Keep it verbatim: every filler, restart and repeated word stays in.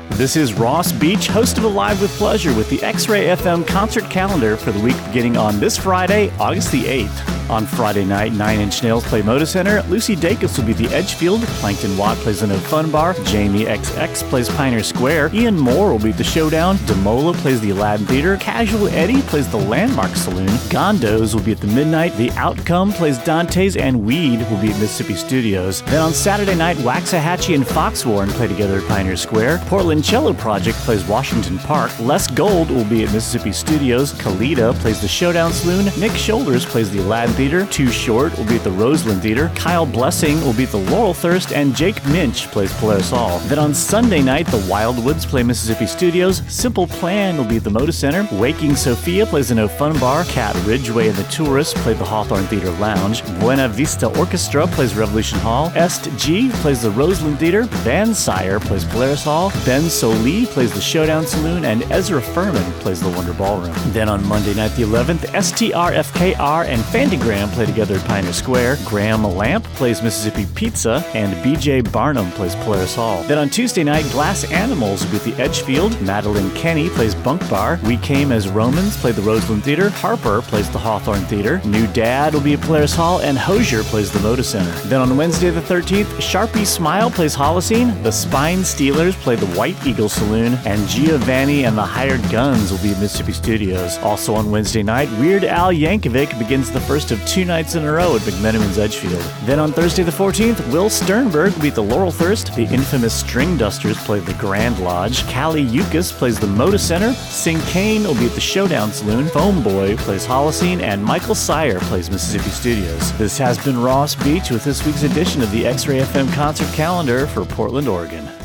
This is Ross Beach, host of Alive with Pleasure with the X-Ray F M concert calendar for the week beginning on this Friday, August the eighth. On Friday night, Nine Inch Nails play Moda Center, Lucy Dacus will be the Edgefield, Plankton Watt plays the No Fun Bar, Jamie X X plays Pioneer Square, Ian Moore will be at the Showdown, Demola plays the Aladdin Theater, Casual Eddie plays the Landmark Saloon, Gondos will be at the Midnight, The Outcome plays Dante's, and Weed will be at Mississippi Studios. Then on Saturday night, Waxahachie and Foxwarren play together at Pioneer Square, Portland Cello Project plays Washington Park, Les Gold will be at Mississippi Studios, Kalita plays the Showdown Saloon, Nick Shoulders plays the Aladdin Theater, Too Short will be at the Roseland Theater, Kyle Blessing will be at the Laurel Thirst, and Jake Minch plays Polaris Hall. Then on Sunday night, the Wildwoods play Mississippi Studios, Simple Plan will be at the Moda Center, Waking Sophia plays the No Fun Bar, Cat Ridgway and the Tourists play the Hawthorne Theater Lounge, Buena Vista Orchestra plays Revolution Hall, Est G plays the Roseland Theater, Van Sire plays Polaris Hall, Ben Solee plays the Showdown Saloon, and Ezra Furman plays the Wonder Ballroom. Then on Monday night the eleventh, S T R F K R and Fantagram play together at Pioneer Square, Graham Lamp plays Mississippi Pizza, and B J Barnum plays Polaris Hall. Then on Tuesday night, Glass Animals will be at the Edgefield, Madeline Kenny plays Bunk Bar, We Came as Romans play the Roseland Theater, Harper plays the Hawthorne Theater, New Dad will be at Polaris Hall, and Hosier plays the Moda Center. Then on Wednesday the thirteenth, Sharpie Smile plays Holocene, the Spine Stealers play the White Eagle Saloon, and Giovanni and the Hired Guns will be at Mississippi Studios. Also on Wednesday night, Weird Al Yankovic begins the first of two nights in a row at McMenamin's Edgefield. Then on Thursday the fourteenth, Will Sternberg will be at the Laurel Thirst, the infamous String Dusters play the Grand Lodge, Callie Yukas plays the Moda Center, Sing Kane will be at the Showdown Saloon, Foam Boy plays Holocene, and Michael Sire plays Mississippi Studios. This has been Ross Beach with this week's edition of the X-Ray F M concert calendar for Portland, Oregon.